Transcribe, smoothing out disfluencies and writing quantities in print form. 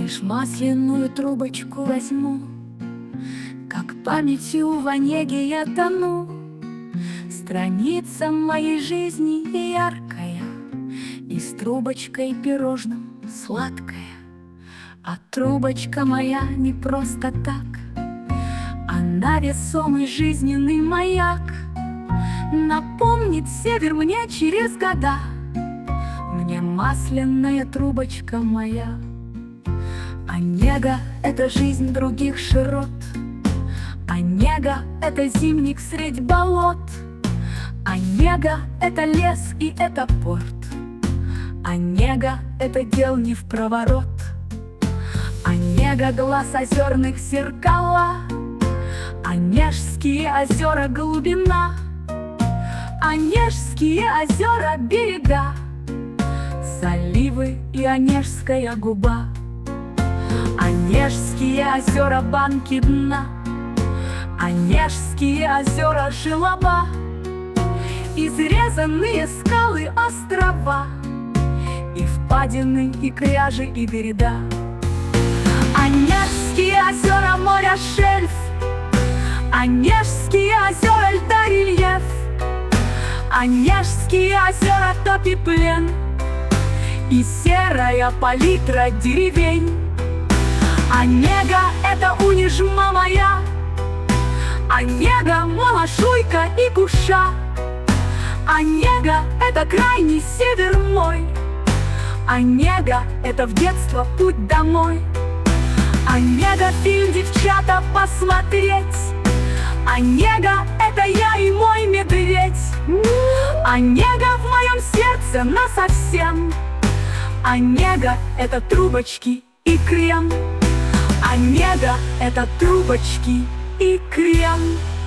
Лишь масляную трубочку возьму, как памятью в Онеге я тону. Страница моей жизни яркая, и с трубочкой пирожным сладкая. А трубочка моя не просто так, она весомый жизненный маяк. Напомнит север мне через года, мне масляная трубочка моя. Онега — это жизнь других широт, Онега — это зимник средь болот, Онега — это лес и это порт, Онега — это дел не в проворот. Онега — глаз озерных зеркала, Онежские озера — глубина, Онежские озера — берега, заливы и Онежская губа. Онежские озера — банки дна, Онежские озера — желоба, изрезанные скалы острова, и впадины, и кряжи, и гряда. Онежские озера — моря шельф, Онежские озера — льда рельеф, Онежские озера — топи плен и серая палитра деревень. Онега — это унижма моя, Онега — Малашуйка и Куша, Онега — это крайний север мой, Онега — это в детство путь домой. Онега — фильм, девчата, посмотреть, Онега — это я и мой медведь. Онега в моем сердце насовсем, Онега — это трубочки и крем, Онега — это трубочки и крем.